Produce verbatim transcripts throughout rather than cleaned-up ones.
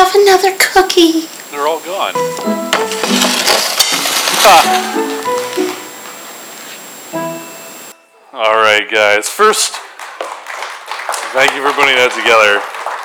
have another cookie. They're all gone. All right, guys. First, thank you for putting that together.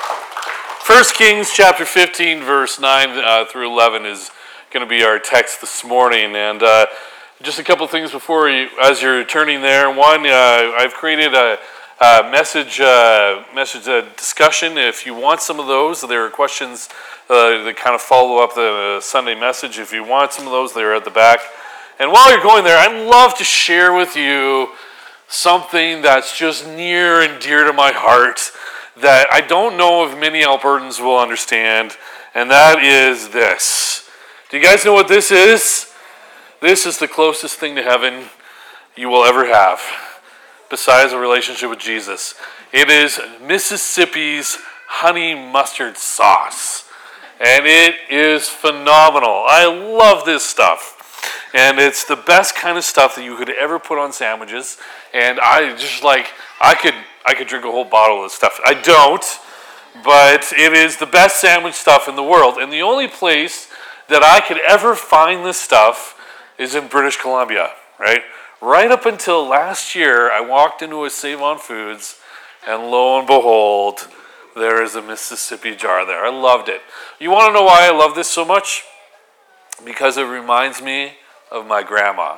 First Kings chapter fifteen, verse nine uh, through eleven is going to be our text this morning. And uh, just a couple things before you, as you're turning there. One, uh, I've created a, a message uh, message uh, discussion. If you want some of those, there are questions uh, that kind of follow up the Sunday message. If you want some of those, they're at the back. And while you're going there, I'd love to share with you something that's just near and dear to my heart that I don't know if many Albertans will understand, and that is this. Do you guys know what this is? This is the closest thing to heaven you will ever have, besides a relationship with Jesus. It is Mississippi's honey mustard sauce, and it is phenomenal. I love this stuff. And it's the best kind of stuff that you could ever put on sandwiches. And I just like, I could I could drink a whole bottle of this stuff. I don't, but it is the best sandwich stuff in the world. And the only place that I could ever find this stuff is in British Columbia, right? Right up until last year, I walked into a Save-On Foods, and lo and behold, there is a Mississippi jar there. I loved it. You want to know why I love this so much? Because it reminds me of my grandma.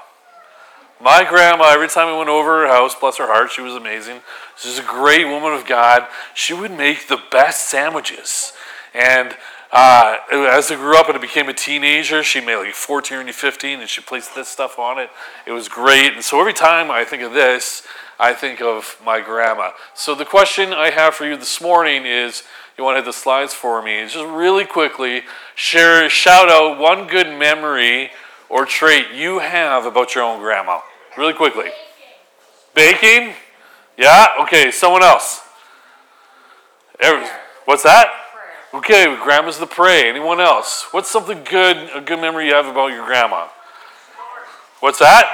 My grandma, every time I went over her house, bless her heart, she was amazing. She was a great woman of God. She would make the best sandwiches. And uh, as I grew up and I became a teenager, she made like fourteen or fifteen, and she placed this stuff on it. It was great. And so every time I think of this, I think of my grandma. So the question I have for you this morning is, you want to hit the slides for me, just really quickly, share, shout out one good memory or trait you have about your own grandma. Really quickly. Baking? Baking? Yeah? Okay, someone else. Every, what's that? Prayer. Okay, grandma's the pray. Anyone else? What's something good, a good memory you have about your grandma? Porridge. What's that?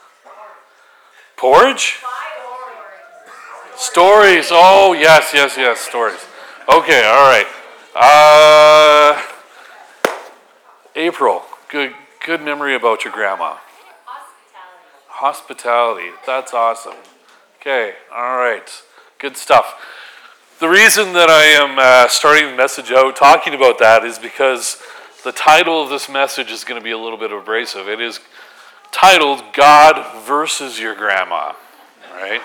Porridge? Stories. Oh, yes, yes, yes, stories. Okay, all right. Uh, April, good good memory about your grandma. Hospitality. Hospitality. That's awesome. Okay, all right. Good stuff. The reason that I am uh, starting the message out talking about that is because the title of this message is going to be a little bit abrasive. It is titled God versus Your Grandma, right?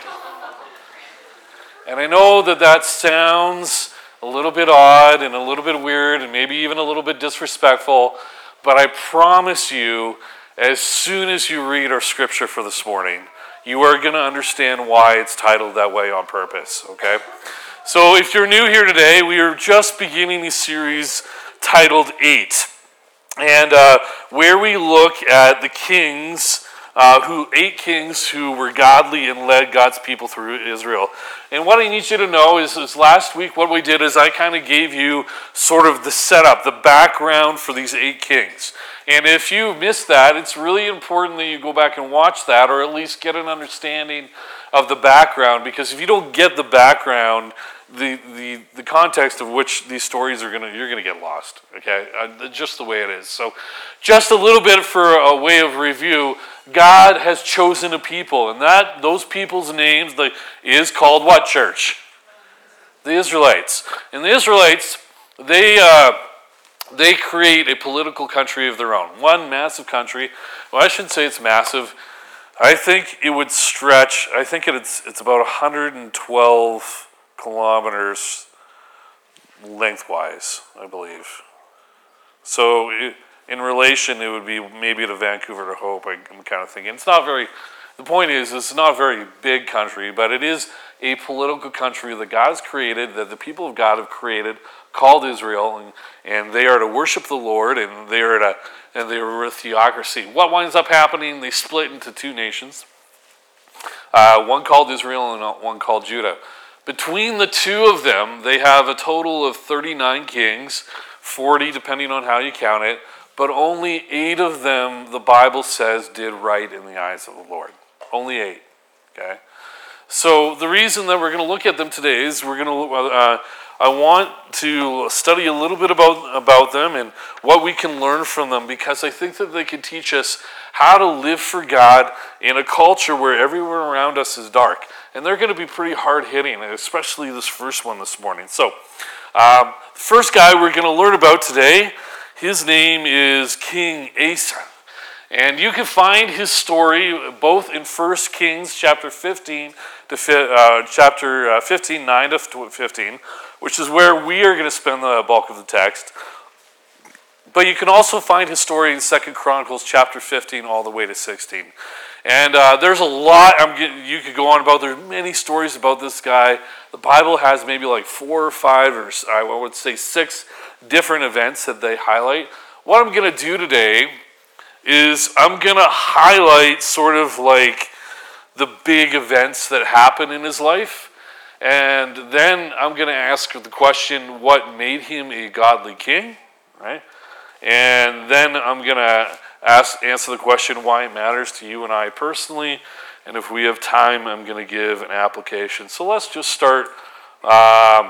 And I know that that sounds a little bit odd and a little bit weird and maybe even a little bit disrespectful, but I promise you, as soon as you read our scripture for this morning, you are going to understand why it's titled that way on purpose, okay? So if you're new here today, we are just beginning a series titled Eight, and uh, where we look at the kings Uh, who eight kings who were godly and led God's people through Israel. And what I need you to know is, is last week what we did is I kind of gave you sort of the setup, the background for these eight kings. And if you missed that, it's really important that you go back and watch that, or at least get an understanding of the background, because if you don't get the background, the the, the context of which these stories are gonna, you're gonna get lost. Okay, uh, just the way it is. So, just a little bit for a way of review. God has chosen a people, and that those people's names the, is called what, church? The Israelites. And the Israelites, they uh, they create a political country of their own. One massive country. Well, I shouldn't say it's massive. I think it would stretch, I think it's it's about one hundred twelve kilometers lengthwise, I believe. So it, in relation, it would be maybe to Vancouver to Hope, I'm kind of thinking. It's not very, the point is, it's not a very big country, but it is a political country that God has created, that the people of God have created, called Israel, and, and they are to worship the Lord, and they are to, and they are a theocracy. What winds up happening, they split into two nations, uh, one called Israel and one called Judah. Between the two of them, they have a total of thirty-nine kings, forty depending on how you count it, but only eight of them, the Bible says, did right in the eyes of the Lord. Only eight, okay? So the reason that we're going to look at them today is we're going to, uh, I want to study a little bit about, about them and what we can learn from them, because I think that they can teach us how to live for God in a culture where everywhere around us is dark. And they're going to be pretty hard-hitting, especially this first one this morning. So um, the first guy we're going to learn about today, his name is King Asa. And you can find his story both in First Kings chapter fifteen to uh, chapter uh, fifteen, nine to fifteen, which is where we are going to spend the bulk of the text. But you can also find his story in Second Chronicles chapter fifteen all the way to sixteen. And uh, there's a lot I'm getting, you could go on about. There's many stories about this guy. The Bible has maybe like four or five, or I would say six different events that they highlight. What I'm going to do today is I'm going to highlight sort of like the big events that happen in his life. And then I'm going to ask the question, what made him a godly king, right? And then I'm going to ask, answer the question why it matters to you and I personally. And if we have time, I'm going to give an application. So let's just start um,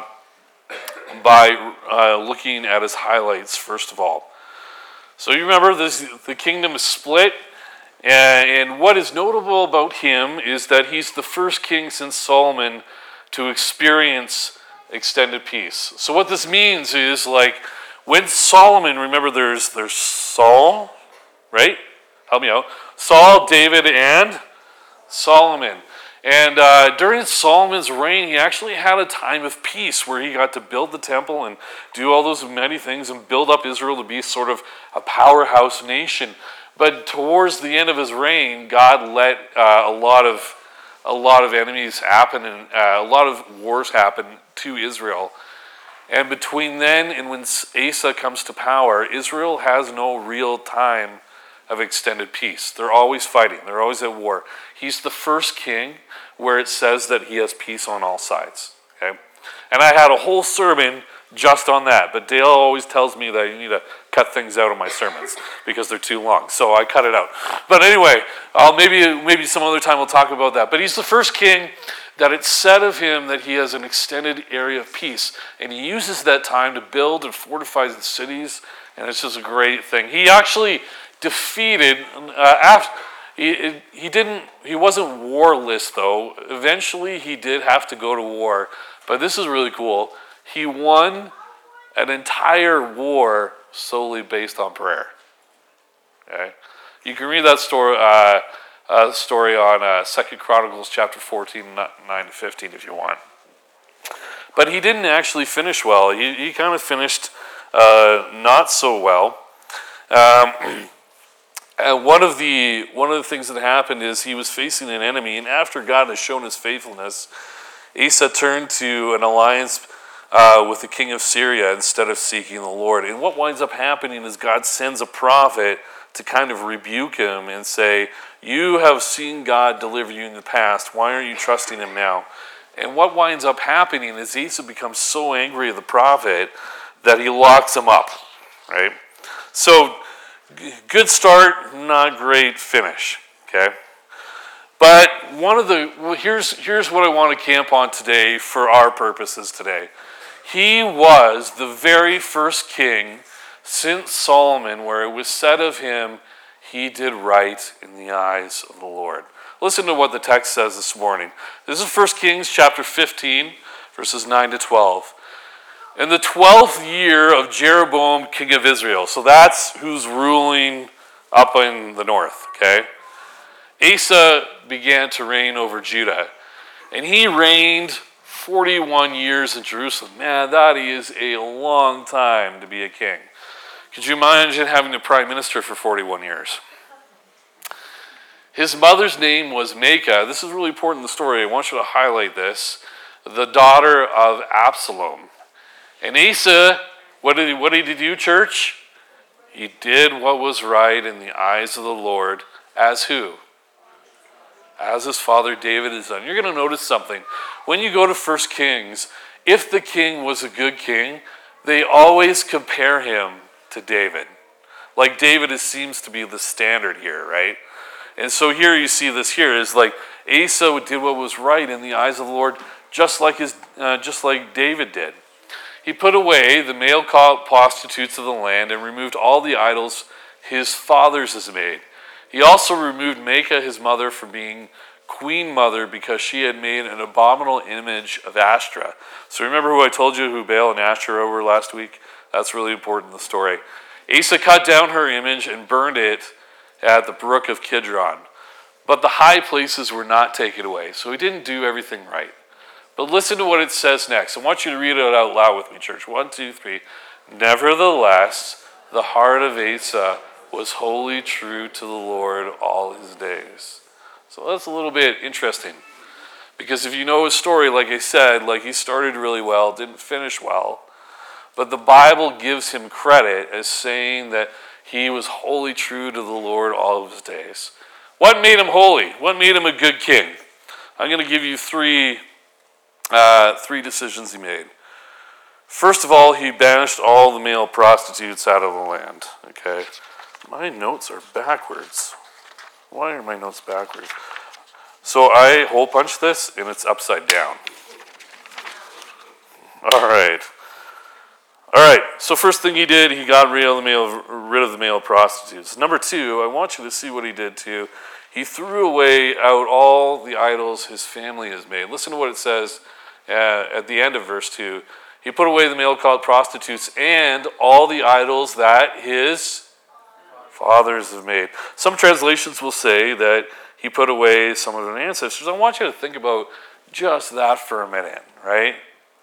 by uh, looking at his highlights first of all. So you remember this, the kingdom is split, and, and what is notable about him is that he's the first king since Solomon to experience extended peace. So what this means is, like, when Solomon, remember there's there's Saul, right? Help me out. Saul, David, and Solomon. And uh, during Solomon's reign, he actually had a time of peace where he got to build the temple and do all those many things and build up Israel to be sort of a powerhouse nation. But towards the end of his reign, God let uh, a lot of a lot of enemies happen and uh, a lot of wars happen to Israel. And between then and when Asa comes to power, Israel has no real time of extended peace. They're always fighting. They're always at war. He's the first king where it says that he has peace on all sides. Okay, and I had a whole sermon just on that, but Dale always tells me that you need to cut things out of my sermons because they're too long, so I cut it out. But anyway, I'll maybe maybe some other time we'll talk about that. But he's the first king that it's said of him that he has an extended area of peace, and he uses that time to build and fortify the cities, and it's just a great thing. He actually defeated uh, after he he didn't he wasn't warless though. Eventually he did have to go to war, but this is really cool. He won an entire war solely based on prayer. Okay, you can read that story uh, uh, story on uh, Second Chronicles chapter fourteen, nine to fifteen if you want. But he didn't actually finish well. He he kind of finished uh, not so well. Um, And one of the one of the things that happened is he was facing an enemy, and after God has shown his faithfulness, Asa turned to an alliance uh, with the king of Syria instead of seeking the Lord. And what winds up happening is God sends a prophet to kind of rebuke him and say, "You have seen God deliver you in the past. Why aren't you trusting him now?" And what winds up happening is Asa becomes so angry at the prophet that he locks him up. Right, so. Good start, not great finish, okay? But one of the, well, here's, here's what I want to camp on today for our purposes today. He was the very first king since Solomon where it was said of him, he did right in the eyes of the Lord. Listen to what the text says this morning. This is First Kings chapter fifteen, verses nine to twelve. In the twelfth year of Jeroboam, king of Israel. So that's who's ruling up in the north, okay? Asa began to reign over Judah. And he reigned forty-one years in Jerusalem. Man, that is a long time to be a king. Could you imagine having a prime minister for forty-one years? His mother's name was Maacah. This is really important in the story. I want you to highlight this. The daughter of Absalom. And Asa, what did he, what did he do, church? He did what was right in the eyes of the Lord. As who? As his father David has done. You're going to notice something. When you go to First Kings, if the king was a good king, they always compare him to David. Like David is, seems to be the standard here, right? And so here you see this here is like Asa did what was right in the eyes of the Lord, just like his, uh, just like David did. He put away the male prostitutes of the land and removed all the idols his fathers had made. He also removed Maacah, his mother, from being queen mother because she had made an abominable image of Ashtoreth. So remember who I told you who Baal and Ashtoreth were last week? That's really important in the story. Asa cut down her image and burned it at the brook of Kidron. But the high places were not taken away, so he didn't do everything right. But listen to what it says next. I want you to read it out loud with me, church. One, two, three. Nevertheless, the heart of Asa was wholly true to the Lord all his days. So that's a little bit interesting. Because if you know his story, like I said, like he started really well, didn't finish well. But the Bible gives him credit as saying that he was wholly true to the Lord all of his days. What made him holy? What made him a good king? I'm going to give you three, uh, three decisions he made. First of all, he banished all the male prostitutes out of the land. Okay, my notes are backwards. Why are my notes backwards? So I hole punch this, and it's upside down. All right. All right, so first thing he did, he got rid of the male, rid of the male prostitutes. Number two, I want you to see what he did too. He threw away out all the idols his family has made. Listen to what it says uh, at the end of verse two. He put away the male called prostitutes and all the idols that his fathers have made. Some translations will say that he put away some of their ancestors. I want you to think about just that for a minute, right?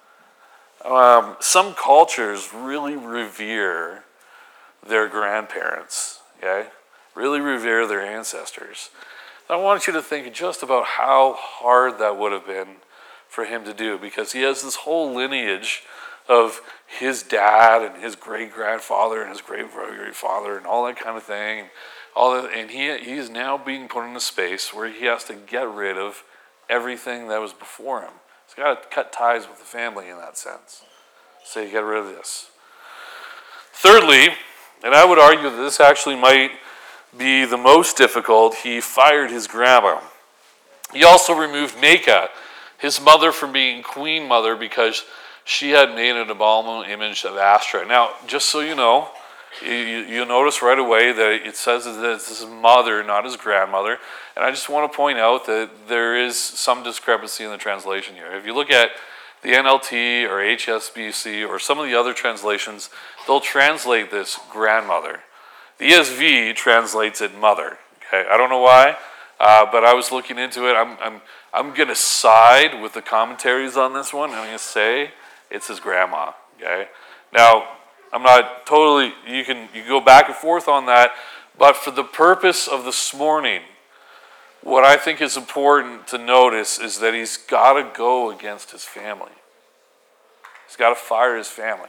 Um, some cultures really revere their grandparents, okay? Really revere their ancestors. I want you to think just about how hard that would have been for him to do, because he has this whole lineage of his dad and his great-grandfather and his great-great-father and all that kind of thing. All that, and he he is now being put in a space where he has to get rid of everything that was before him. He's got to cut ties with the family in that sense. So you get rid of this. Thirdly, and I would argue that this actually might be the most difficult, he fired his grandma. He also removed Maacah, his mother, from being queen mother because she had made an abominable image of Ashtoreth. Now, just so you know, you, you'll notice right away that it says that it's his mother, not his grandmother. And I just want to point out that there is some discrepancy in the translation here. If you look at the N L T or H S B C or some of the other translations, they'll translate this grandmother. The E S V translates it mother. Okay, I don't know why, uh, but I was looking into it. I'm I'm I'm gonna side with the commentaries on this one. I'm gonna say it's his grandma. Okay, now I'm not totally. You can you go back and forth on that, but for the purpose of this morning, what I think is important to notice is that he's got to go against his family. He's got to fire his family.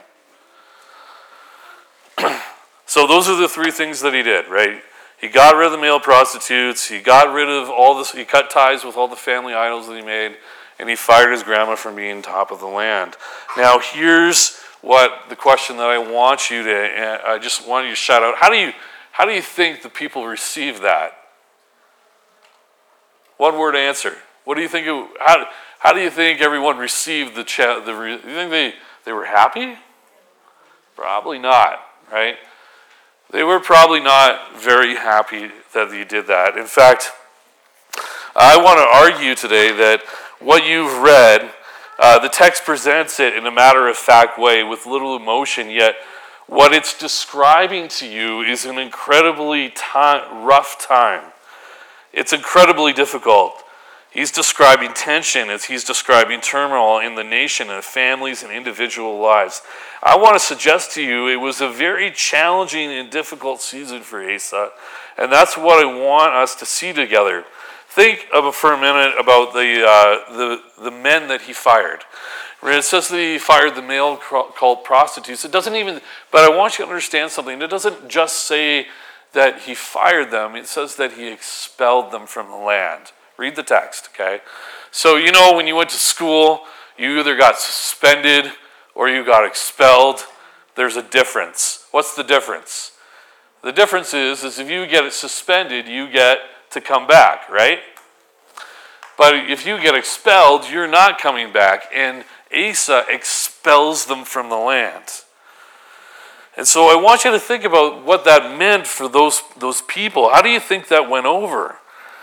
So those are the three things that he did, right? He got rid of the male prostitutes. He got rid of all this. He cut ties with all the family idols that he made, and he fired his grandma from being top of the land. Now here's what the question that I want you to. I just want you to shout out. How do you how do you think the people receive that? One word answer. What do you think? It, how, how do you think everyone received the cha- the? You think they, they were happy? Probably not, right? They were probably not very happy that he did that. In fact, I want to argue today that what you've read, uh, the text presents it in a matter-of-fact way with little emotion, yet what it's describing to you is an incredibly time, rough time. It's incredibly difficult. He's describing tension as he's describing turmoil in the nation and families and individual lives. I want to suggest to you it was a very challenging and difficult season for Asa, and that's what I want us to see together. Think of for a minute about the uh, the the men that he fired. It says that he fired the male called prostitutes. It doesn't even, but I want you to understand something. It doesn't just say that he fired them. It says that he expelled them from the land. Read the text, okay? So, you know, when you went to school, you either got suspended or you got expelled. There's a difference. What's the difference? The difference is, is if you get suspended, you get to come back, right? But if you get expelled, you're not coming back. And Asa expels them from the land. And so I want you to think about what that meant for those, those people. How do you think that went over?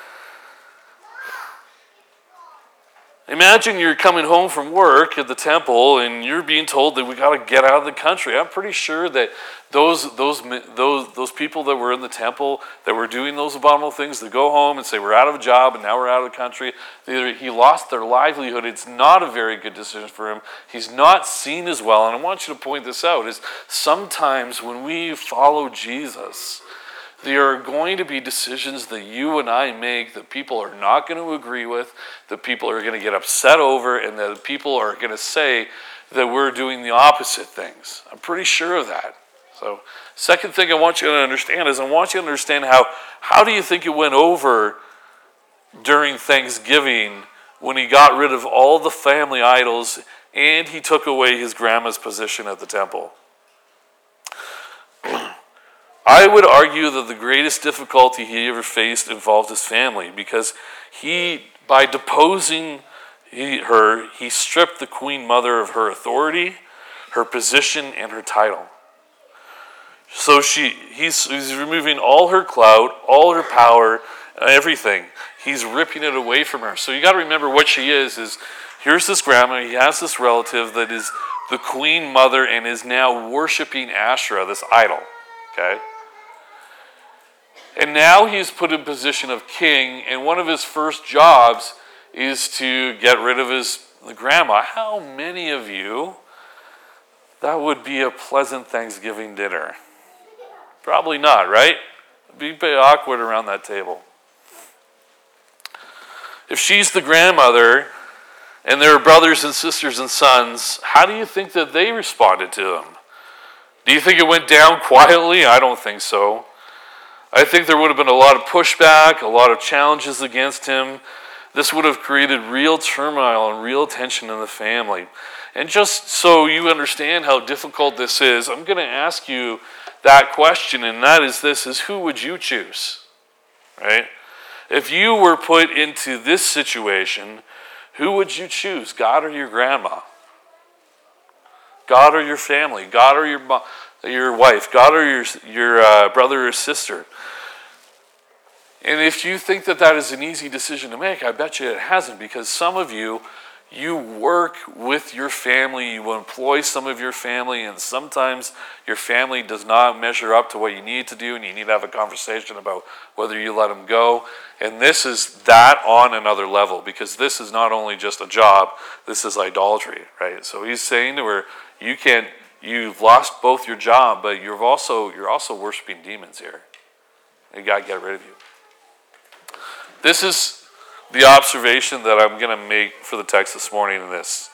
Imagine you're coming home from work at the temple and you're being told that we got to get out of the country. I'm pretty sure that those those those those people that were in the temple that were doing those abominable things, they go home and say we're out of a job and now we're out of the country. Either he lost their livelihood. It's not a very good decision for him. He's not seen as well. And I want you to point this out: is sometimes when we follow Jesus, there are going to be decisions that you and I make that people are not going to agree with, that people are going to get upset over, and that people are going to say that we're doing the opposite things. I'm pretty sure of that. So, second thing I want you to understand is I want you to understand how, how do you think it went over during Thanksgiving when he got rid of all the family idols and he took away his grandma's position at the temple? I would argue that the greatest difficulty he ever faced involved his family, because he, by deposing he, her, he stripped the queen mother of her authority, her position, and her title. So she, he's, he's removing all her clout, all her power, everything. He's ripping it away from her. So you got to remember what she is, is here's this grandma, he has this relative that is the queen mother and is now worshiping Asherah, this idol, okay? And now he's put in position of king, and one of his first jobs is to get rid of his the grandma. How many of you, that would be a pleasant Thanksgiving dinner? Probably not, right? It'd be a bit awkward around that table. If she's the grandmother, and there are brothers and sisters and sons, how do you think that they responded to them? Do you think it went down quietly? I don't think so. I think there would have been a lot of pushback, a lot of challenges against him. This would have created real turmoil and real tension in the family. And just so you understand how difficult this is, I'm going to ask you that question, and that is this, is who would you choose? Right? If you were put into this situation, who would you choose, God or your grandma? God or your family? God or your mom? Your wife, God or your, your uh, brother or sister. And if you think that that is an easy decision to make, I bet you it hasn't, because some of you, you work with your family, you employ some of your family, and sometimes your family does not measure up to what you need to do, and you need to have a conversation about whether you let them go. And this is that on another level, because this is not only just a job, this is idolatry, right? So he's saying to her, you can't, you've lost both your job, but you're also you're also worshiping demons here. You got to get rid of you. This is the observation that I'm going to make for the text this morning in this.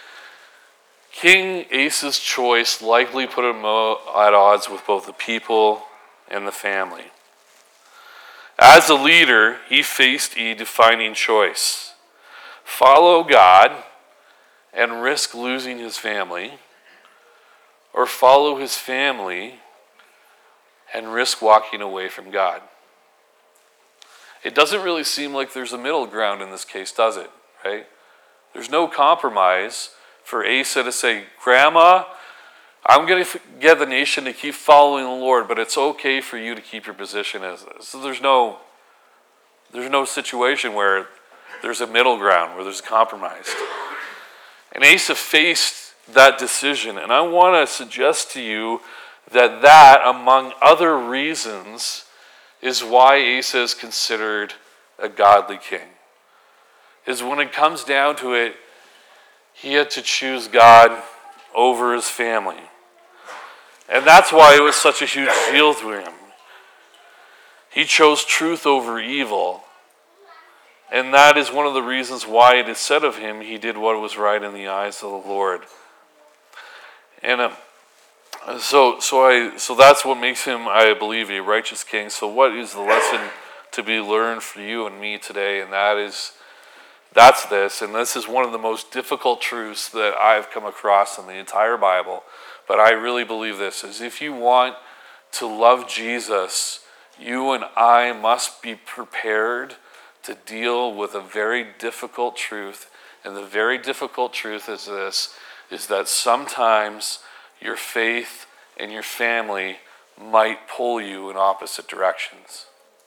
King Asa's choice likely put him at odds with both the people and the family. As a leader, he faced a defining choice. Follow God and risk losing his family, or follow his family and risk walking away from God. It doesn't really seem like there's a middle ground in this case, does it? Right? There's no compromise for Asa to say, Grandma, I'm going to get the nation to keep following the Lord, but it's okay for you to keep your position as this. So there's no, there's no situation where there's a middle ground, where there's a compromise. And Asa faced that decision. And I want to suggest to you that that, among other reasons, is why Asa is considered a godly king. Is when it comes down to it, he had to choose God over his family. And that's why it was such a huge deal to him. He chose truth over evil. And that is one of the reasons why it is said of him, he did what was right in the eyes of the Lord. And um, so, so I, so that's what makes him, I believe, a righteous king. So, what is the lesson to be learned for you and me today? And that is, that's this. And this is one of the most difficult truths that I've come across in the entire Bible. But I really believe this: is if you want to love Jesus, you and I must be prepared to deal with a very difficult truth. And the very difficult truth is this, is that sometimes your faith and your family might pull you in opposite directions.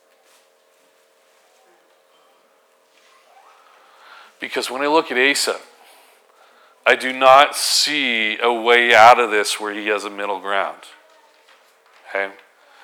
Because when I look at Asa, I do not see a way out of this where he has a middle ground. Okay?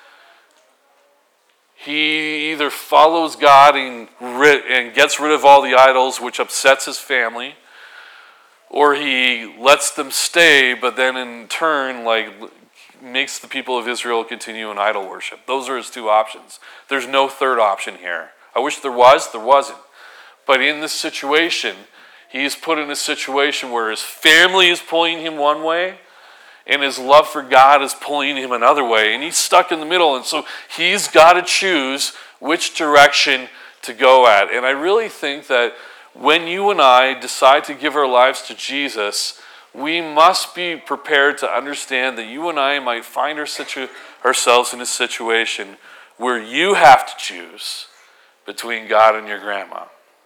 He either follows God and, and gets rid of all the idols, which upsets his family, or he lets them stay, but then in turn, like, makes the people of Israel continue in idol worship. Those are his two options. There's no third option here. I wish there was, there wasn't. But in this situation, he's put in a situation where his family is pulling him one way, and his love for God is pulling him another way. And he's stuck in the middle, and so he's got to choose which direction to go at. And I really think that when you and I decide to give our lives to Jesus, we must be prepared to understand that you and I might find our situ- ourselves in a situation where you have to choose between God and your grandma.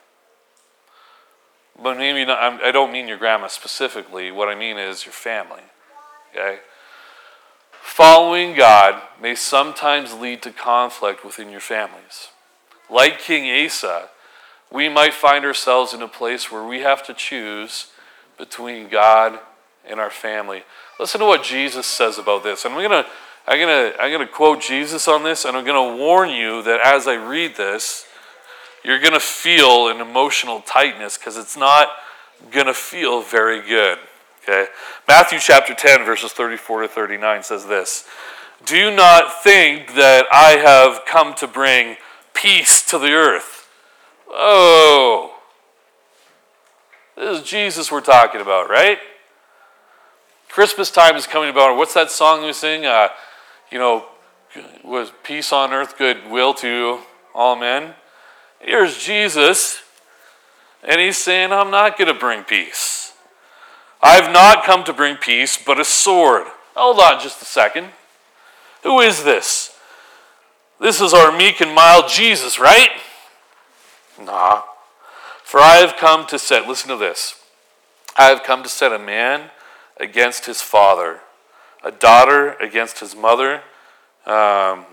But maybe not, I don't mean your grandma specifically. What I mean is your family. Okay? Following God may sometimes lead to conflict within your families. Like King Asa, we might find ourselves in a place where we have to choose between God and our family. Listen to what Jesus says about this. And I'm gonna, I'm gonna, I'm gonna quote Jesus on this, and I'm gonna warn you that as I read this, you're going to feel an emotional tightness because it's not going to feel very good. Okay? Matthew chapter ten, verses thirty-four to thirty-nine says this. Do not think that I have come to bring peace to the earth. Oh. This is Jesus we're talking about, right? Christmas time is coming about. What's that song we sing? Uh, you know, was peace on earth, goodwill to all men. Here's Jesus, and he's saying, I'm not going to bring peace. I've not come to bring peace, but a sword. Hold on just a second. Who is this? This is our meek and mild Jesus, right? Nah. For I have come to set, listen to this. I have come to set a man against his father, a daughter against his mother, um,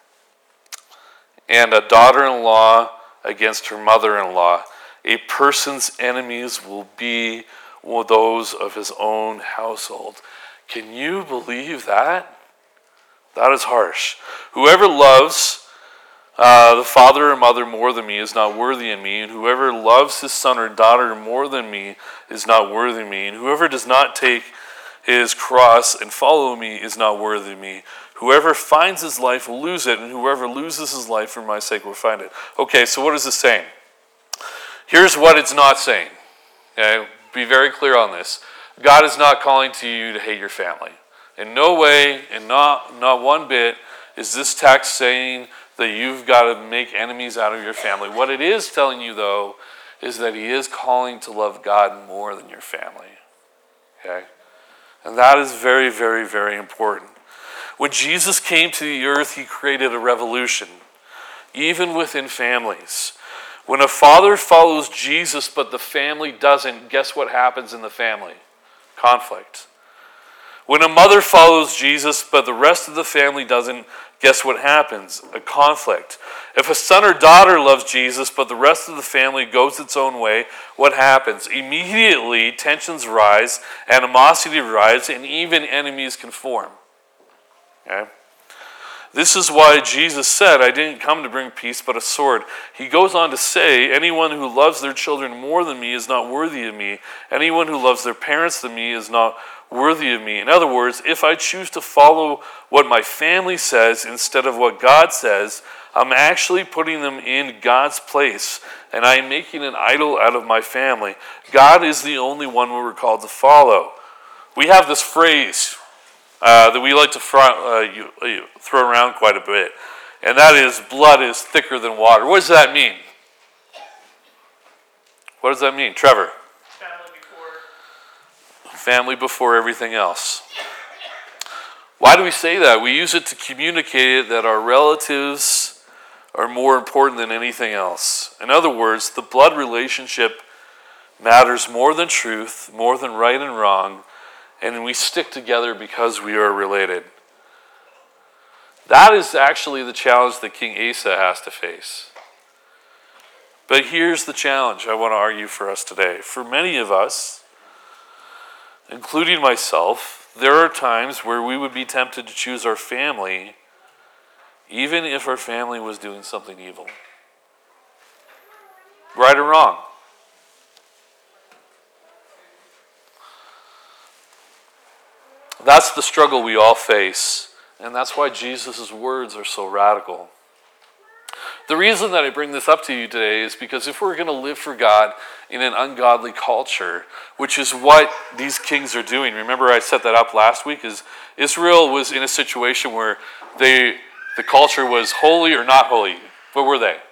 and a daughter-in-law against her mother-in-law. A person's enemies will be those of his own household. Can you believe that? That is harsh. Whoever loves uh, the father or mother more than me is not worthy of me, and whoever loves his son or daughter more than me is not worthy of me, and whoever does not take his cross and follow me is not worthy of me. Whoever finds his life will lose it, and whoever loses his life for my sake will find it. Okay, so what is this saying? Here's what it's not saying. Okay, be very clear on this. God is not calling to you to hate your family. In no way, and not, not one bit, is this text saying that you've got to make enemies out of your family. What it is telling you, though, is that he is calling to love God more than your family. Okay? And that is very, very, very important. When Jesus came to the earth, he created a revolution, even within families. When a father follows Jesus but the family doesn't, guess what happens in the family? Conflict. When a mother follows Jesus but the rest of the family doesn't, guess what happens? A conflict. If a son or daughter loves Jesus but the rest of the family goes its own way, what happens? Immediately, tensions rise, animosity rise, and even enemies can form. Okay? This is why Jesus said, I didn't come to bring peace but a sword. He goes on to say, anyone who loves their children more than me is not worthy of me. Anyone who loves their parents than me is not worthy of me. In other words, if I choose to follow what my family says instead of what God says, I'm actually putting them in God's place, and I am making an idol out of my family. God is the only one we were called to follow. We have this phrase Uh, that we like to fr- uh, you, you throw around quite a bit. And that is, blood is thicker than water. What does that mean? What does that mean? Trevor? Family before. Family before everything else. Why do we say that? We use it to communicate that our relatives are more important than anything else. In other words, the blood relationship matters more than truth, more than right and wrong, and we stick together because we are related. That is actually the challenge that King Asa has to face. But here's the challenge I want to argue for us today. For many of us, including myself, there are times where we would be tempted to choose our family even if our family was doing something evil. Right or wrong? That's the struggle we all face, and that's why Jesus' words are so radical. The reason that I bring this up to you today is because if we're going to live for God in an ungodly culture, which is what these kings are doing, remember I set that up last week, is Israel was in a situation where they, the culture was holy or not holy. What were they?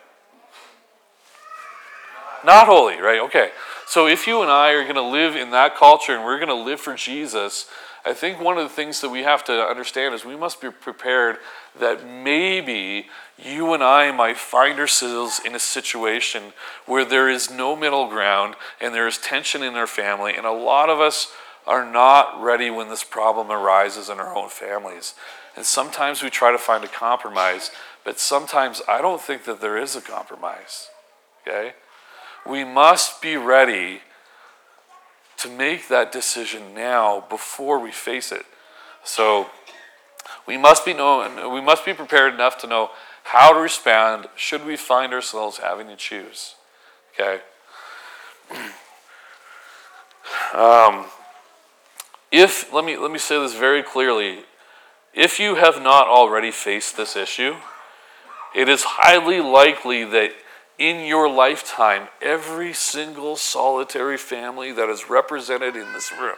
Not holy, right? Okay. So if you and I are going to live in that culture and we're going to live for Jesus, I think one of the things that we have to understand is we must be prepared that maybe you and I might find ourselves in a situation where there is no middle ground and there is tension in our family, and a lot of us are not ready when this problem arises in our own families. And sometimes we try to find a compromise, but sometimes I don't think that there is a compromise. Okay? We must be ready to make that decision now before we face it. So we must be know, we must be prepared enough to know how to respond should we find ourselves having to choose. Okay. Um, if let me let me say this very clearly, if you have not already faced this issue, it is highly likely that in your lifetime, every single solitary family that is represented in this room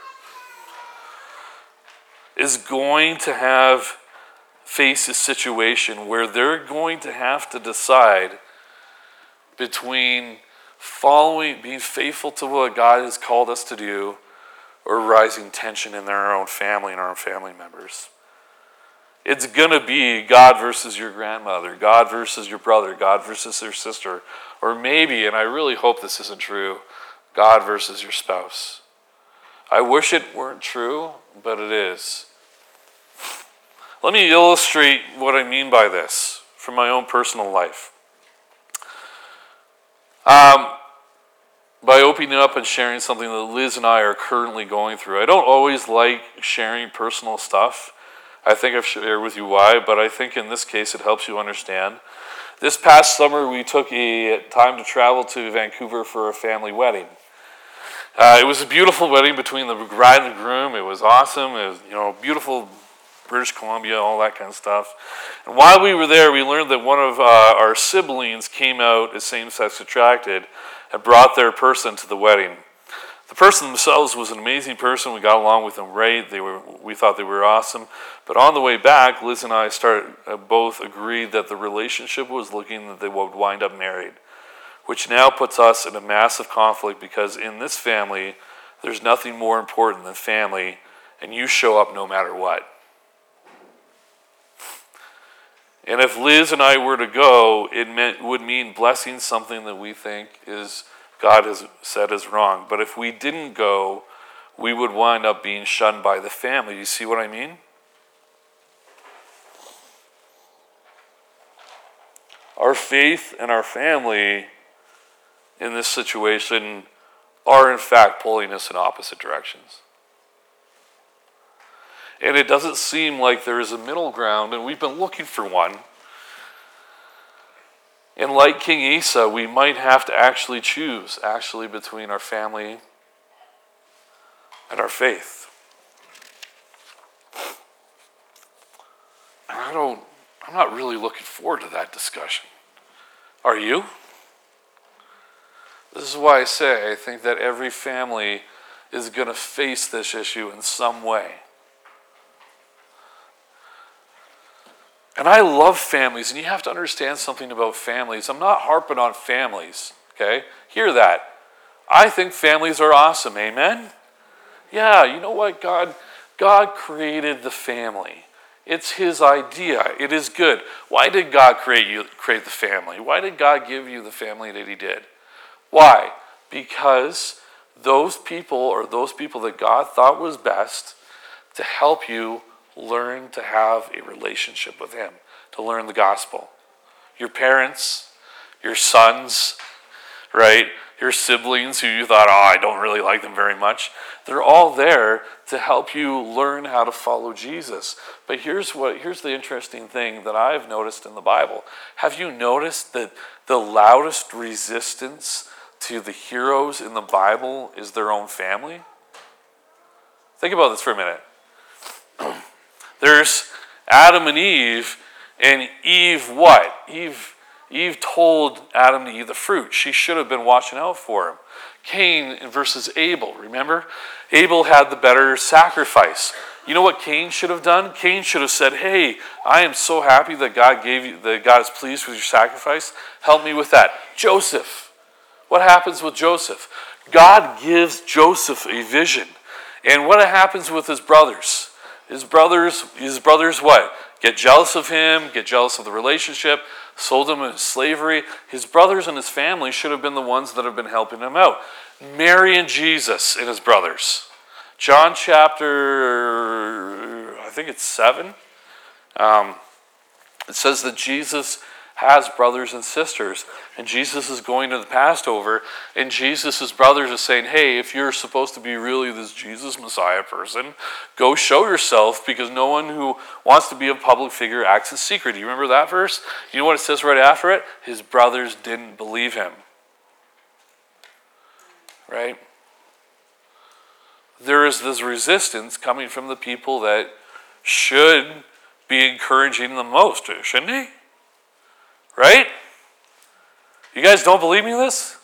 is going to have face a situation where they're going to have to decide between following, being faithful to what God has called us to do, or rising tension in their own family and our own family members. It's going to be God versus your grandmother, God versus your brother, God versus your sister, or maybe, and I really hope this isn't true, God versus your spouse. I wish it weren't true, but it is. Let me illustrate what I mean by this from my own personal life. Um, by opening up and sharing something that Liz and I are currently going through. I don't always like sharing personal stuff. I think I've shared with you why, but I think in this case it helps you understand. This past summer we took a time to travel to Vancouver for a family wedding. Uh, it was a beautiful wedding between the bride and the groom. It was awesome. It was, you know, beautiful British Columbia, all that kind of stuff. And while we were there, we learned that one of uh, our siblings came out as same-sex attracted and brought their person to the wedding. The person themselves was an amazing person. We got along with them great. They were, we thought they were awesome. But on the way back, Liz and I started, uh, both agreed that the relationship was looking that they would wind up married, which now puts us in a massive conflict because in this family, there's nothing more important than family, and you show up no matter what. And if Liz and I were to go, it meant, would mean blessing something that we think is God has said is wrong. But if we didn't go, we would wind up being shunned by the family. You see what I mean? Our faith and our family in this situation are in fact pulling us in opposite directions. And it doesn't seem like there is a middle ground, and we've been looking for one. And like King Asa, we might have to actually choose, actually, between our family and our faith. And I don't, I'm not really looking forward to that discussion. Are you? This is why I say I think that every family is going to face this issue in some way. And I love families, and you have to understand something about families. I'm not harping on families, okay? Hear that. I think families are awesome, amen? Yeah, you know what? God, God created the family. It's his idea. It is good. Why did God create you, create the family? Why did God give you the family that he did? Why? Because those people, or those people that God thought was best to help you learn to have a relationship with him, to learn the gospel. Your parents, your sons, right? Your siblings who you thought, oh, I don't really like them very much. They're all there to help you learn how to follow Jesus. But here's what here's the interesting thing that I've noticed in the Bible. Have you noticed that the loudest resistance to the heroes in the Bible is their own family? Think about this for a minute. There's Adam and Eve, and Eve what? Eve Eve told Adam to eat the fruit. She should have been watching out for him. Cain versus Abel, remember? Abel had the better sacrifice. You know what Cain should have done? Cain should have said, hey, I am so happy that God gave you, that God is pleased with your sacrifice. Help me with that. Joseph. What happens with Joseph? God gives Joseph a vision. And what happens with his brothers? His brothers, his brothers what? Get jealous of him, get jealous of the relationship, sold him into slavery. His brothers and his family should have been the ones that have been helping him out. Mary and Jesus and his brothers. John chapter, I think it's seven. Um, it says that Jesus has brothers and sisters, and Jesus is going to the Passover, and Jesus' brothers are saying, hey, if you're supposed to be really this Jesus Messiah person, go show yourself, because no one who wants to be a public figure acts in secret. Do you remember that verse? You know what it says right after it? His brothers didn't believe him. Right? There is this resistance coming from the people that should be encouraging them most, shouldn't they? Right? You guys don't believe me in this?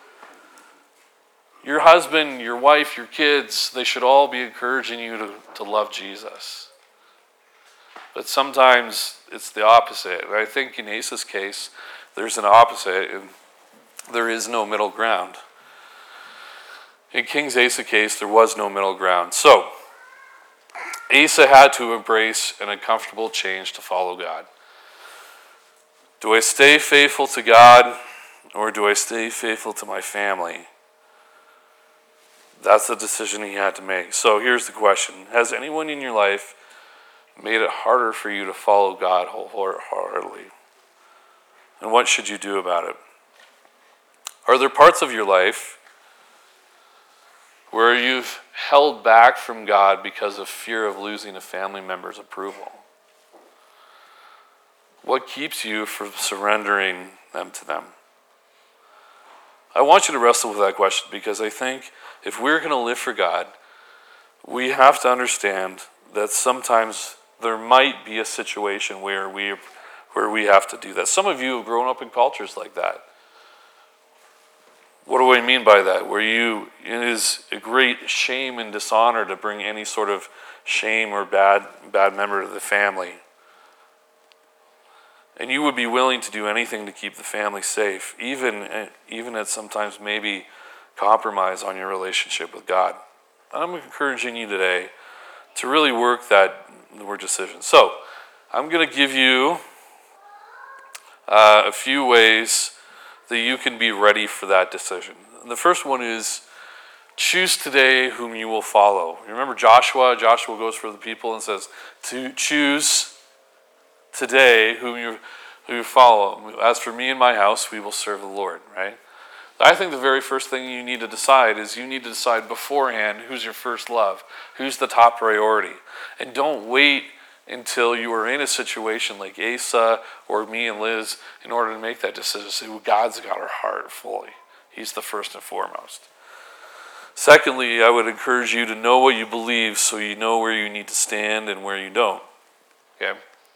Your husband, your wife, your kids, they should all be encouraging you to, to love Jesus. But sometimes it's the opposite. And I think in Asa's case, there's an opposite, and there is no middle ground. In King Asa's case, there was no middle ground. So, Asa had to embrace an uncomfortable change to follow God. Do I stay faithful to God, or do I stay faithful to my family? That's the decision he had to make. So here's the question. Has anyone in your life made it harder for you to follow God wholeheartedly? And what should you do about it? Are there parts of your life where you've held back from God because of fear of losing a family member's approval? What keeps you from surrendering them to them? I want you to wrestle with that question, because I think if we're going to live for God, we have to understand that sometimes there might be a situation where we where we have to do that. Some of you have grown up in cultures like that. What do I mean by that? Where you, it is a great shame and dishonor to bring any sort of shame or bad bad member to the family. And you would be willing to do anything to keep the family safe, even, even at sometimes maybe compromise on your relationship with God. And I'm encouraging you today to really work that word decision. So, I'm going to give you uh, a few ways that you can be ready for that decision. And the first one is, choose today whom you will follow. You remember Joshua? Joshua goes for the people and says, to choose today whom you, who you follow. As for me and my house, we will serve the Lord, right? I think the very first thing you need to decide is you need to decide beforehand who's your first love, who's the top priority. And don't wait until you are in a situation like Asa or me and Liz in order to make that decision. Say, well, God's got our heart fully. He's the first and foremost. Secondly, I would encourage you to know what you believe so you know where you need to stand and where you don't. Okay?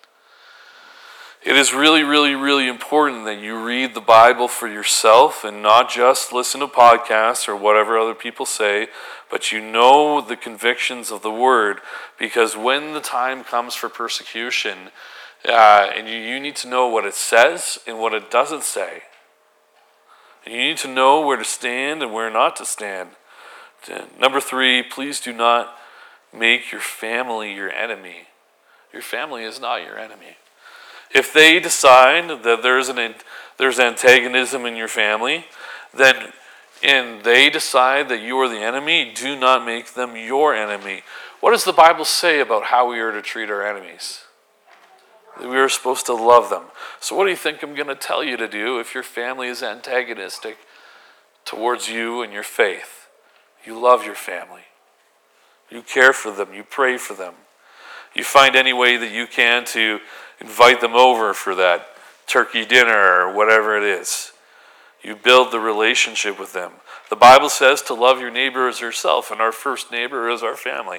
It is really, really, really important that you read the Bible for yourself and not just listen to podcasts or whatever other people say, but you know the convictions of the Word, because when the time comes for persecution, uh, and you, you need to know what it says and what it doesn't say. And you need to know where to stand and where not to stand. Number three, please do not make your family your enemy. your family is not your enemy. If they decide that there's an there's antagonism in your family, then and they decide that you are the enemy, do not make them your enemy. What does the Bible say about how we are to treat our enemies? That we are supposed to love them. So what do you think I'm going to tell you to do if your family is antagonistic towards you and your faith? You love your family. You care for them. You pray for them. You find any way that you can to invite them over for that turkey dinner or whatever it is. You build the relationship with them. The Bible says to love your neighbor as yourself, and our first neighbor is our family.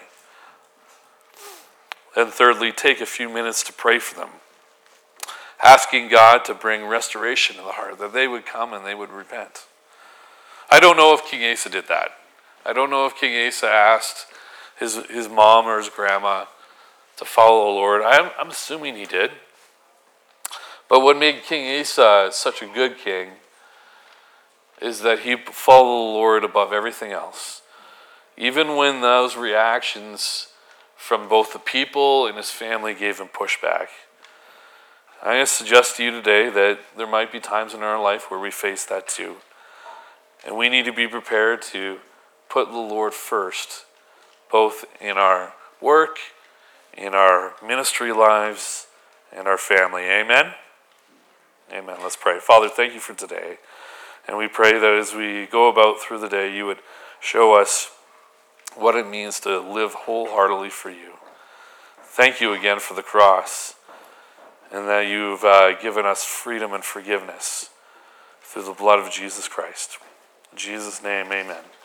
And thirdly, take a few minutes to pray for them, asking God to bring restoration to the heart, that they would come and they would repent. I don't know if King Asa did that. I don't know if King Asa asked his, his mom or his grandma to follow the Lord. I'm, I'm assuming he did. But what made King Asa such a good king is that he followed the Lord above everything else. Even when those reactions from both the people and his family gave him pushback. I'm going to suggest to you today that there might be times in our life where we face that too. And we need to be prepared to put the Lord first, both in our work, in our ministry lives, and our family. Amen? Amen. Let's pray. Father, thank you for today. And we pray that as we go about through the day, you would show us what it means to live wholeheartedly for you. Thank you again for the cross, and that you've uh, given us freedom and forgiveness through the blood of Jesus Christ. In Jesus' name, amen.